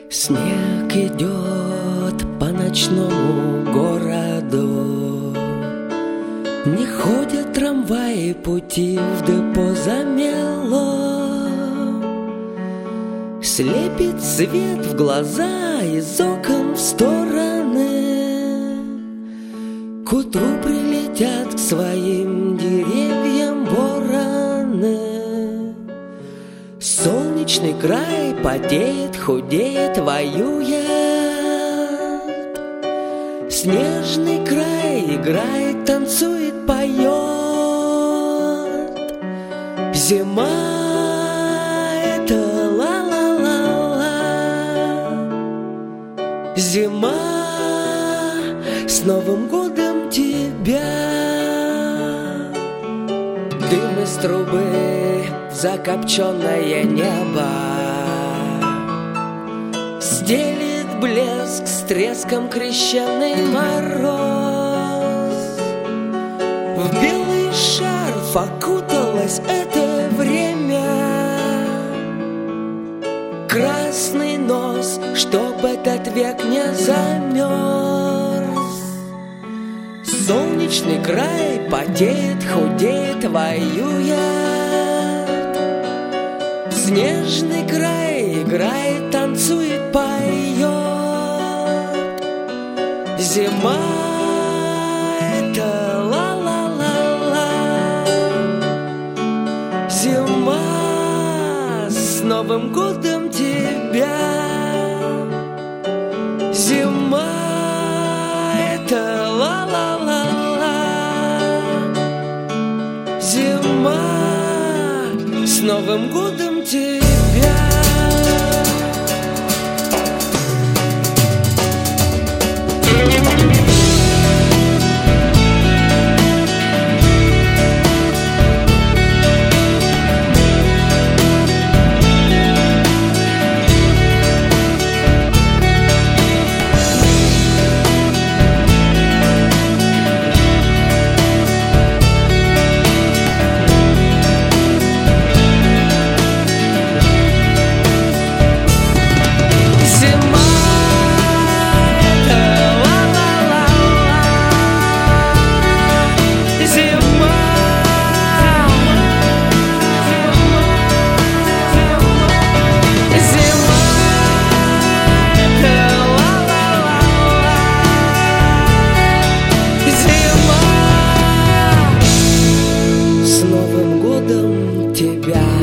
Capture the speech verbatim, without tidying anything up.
Снег идет по ночному городу, не ходят трамваи, пути в депо замело. Слепит свет в глаза из окон в стороны. К утру прилетят к своим деревьям вороны. Солнечный край потеет, худеет, воюет. Снежный край играет, танцует, поет. Зима — это ла-ла-ла-ла. Зима, с Новым годом тебя. Дым из трубы, закопченное небо стелит блеск с треском крещеный мороз. В белый шарф окуталось это время. Красный нос, чтоб этот век не замерз. Солнечный край потеет, худеет, воюет. Снежный край играет, танцует, поет. Зима — это ла-ла-ла-ла. Зима, с Новым годом тебя. Зима — это ла-ла-ла-ла. Зима, с Новым годом тебя. Тебя.